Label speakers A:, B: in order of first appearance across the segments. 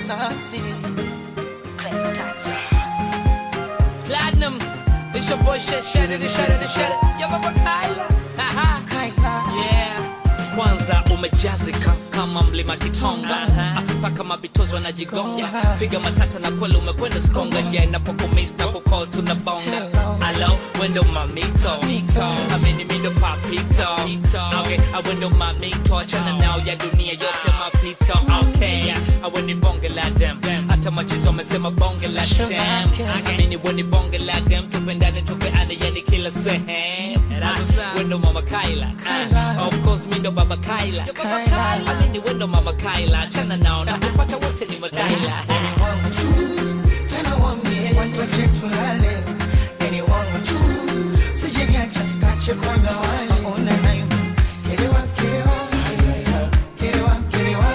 A: safi.
B: Clever touch.
C: Platinum, it's your boy shut it. Yo Baba Kyla.
A: Kyla.
C: Yeah. Kwanza umejazika kama mlima Kitonga, paka mabitozo na jigonga, piga matata na kweli umekwenda skonga, ja inapokumiss na kukall tunabonga. Hello, wendo mamito, amini mindo papito. Okay, I wendo mamito, achana nao ya dunia yote mapito. Okay, I wendo bonge la dem, hata machizo wamesema bonge la dem. Amini wendo bonge la dem, tupendane tupeane yani kila sehemu. Wendo Mama Kyla, of course mindo Baba Kyla. Amini wendo Mama Kyla, achana nao na kupata wote ni mataila.
A: Anyone tu, tena wambie watu wache tulale. Anyone tu, sijeniacha kache kwa na wale. Ona nayo, kerewa, kerewa, kerewa, kerewa,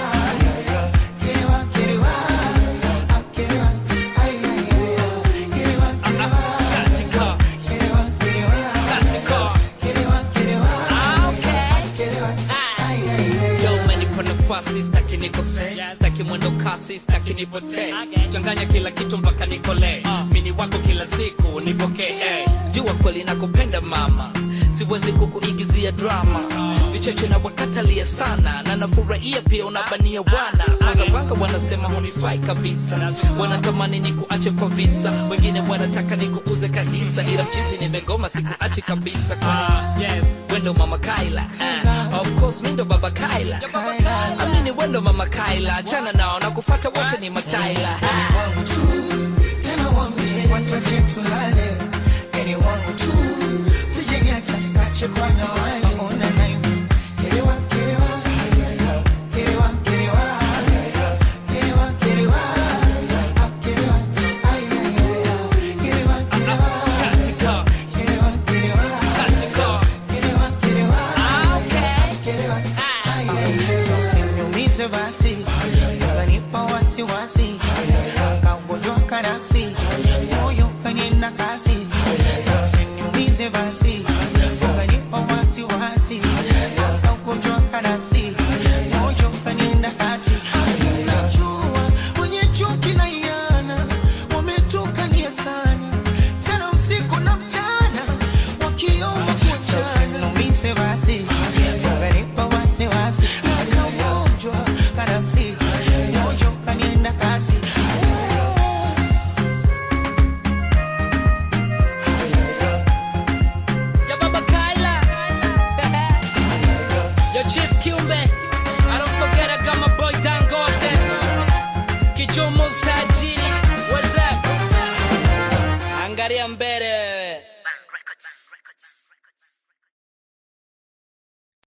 A: kerewa, kerewa, kerewa, ay, ay, ay, kerewa, kerewa,
C: Katika,
A: kerewa, kerewa,
C: katika.
A: kerewa, kerewa,
C: Okay.
A: kerewa, ay, ay, ay.
C: Yo, umenipa nafasi, staki nikose, staki mwendo kasi, staki nipotee. Changanya kila kitu mpaka nikole, mini wako kila siku nipokee. Jua kweli nakupenda mama, siwezi kukuigizia drama. Vicheche na wakatalia sana, na nafurahia pia unabania wana. Wazawanga wanasema hunifai kabisa, wanatamani nikuache kwa visa. Wengine wanataka nikuuze kahisa, ila mchizi nimegoma sikuachi kabisa. Wendo Mama Kyla, of course mindo Baba Kyla. Amini wendo Mama Kyla, achana nao na kufuata wote ni mataila.
A: Wangu tu, tena wambie watu wache tulale. Eni wangu tu, sijeniacha kache kwa na wale. Ona nayo, kerewa, kerewa, kerewa, kerewa, kerewa, kerewa, kerewa, ay, ay, ay, kerewa, kerewa,
C: Katika,
A: kerewa, kerewa,
C: katika.
A: kerewa, kerewa,
C: Okay.
A: kerewa, ay, ay. So usiniumize basi, ukanipa wasiwasi, kaugonjwa kanafsi, moyo kanina kasi. Usiniumize basi, ukanipa wasiwasi, kaugonjwa kanafsi, moyo kanina kasi. Sinajua wenye chuki na iana wametukania sana sana usiku na mchana wakiomba kuachana. Usiniumize basi, ukanipa wasiwasi, kaugonjwa kanafsi, moyo kanina kasi.
C: Yo Baba Kyla, yo Chief Kiumbe, I don't forget I got my boy Dangote, Kichomo's tajiri, what's up? Angaria mbe